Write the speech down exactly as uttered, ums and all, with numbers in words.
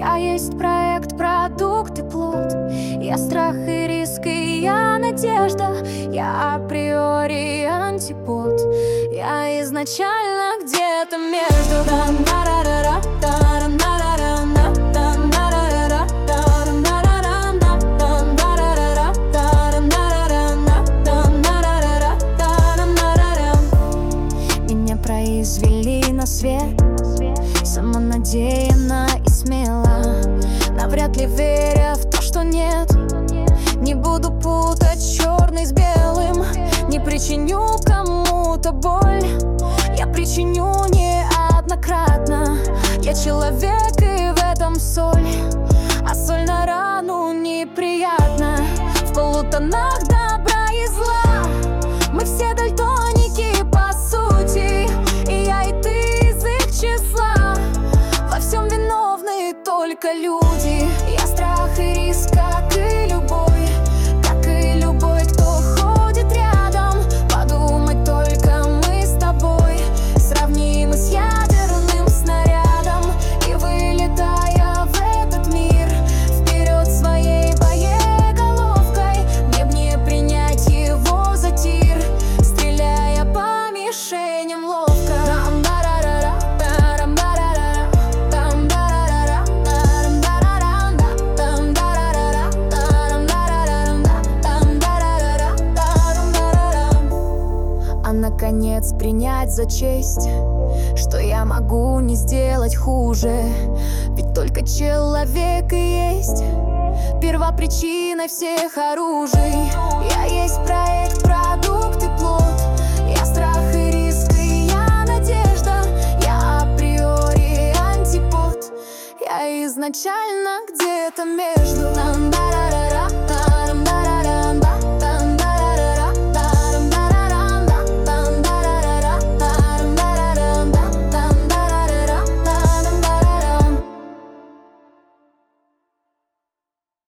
Я есть проект, продукт и плод. Я страх и риск, и я надежда. Я априори антипод. Я изначально где-то между. Меня произвели на свет самонадеянно и смело, навряд ли веря в то, что нет. Не буду путать черный с белым. Не причиню кому-то боль. Я причиню неоднократно. Я человек, и в этом соль. А соль на рану неприятна. В полутонах добра и зла мы все дальтоники по сути. И я, и ты из их числа. Во всем виновны только люди. Я страх и риск, как и любой, как и любой, кто ходит рядом. Подумать только мы с тобой сравнимы с ядерным снарядом. И вылетая в этот мир вперед своей боеголовкой, мне б не принять его за тир, стреляя по мишеням ловко. Наконец принять за честь, что я могу не сделать хуже. Ведь только человек и есть первопричиной всех оружий. Я есть проект, продукт и плод. Я страх и риск, и я надежда. Я априори антипод. Я изначально где-то между.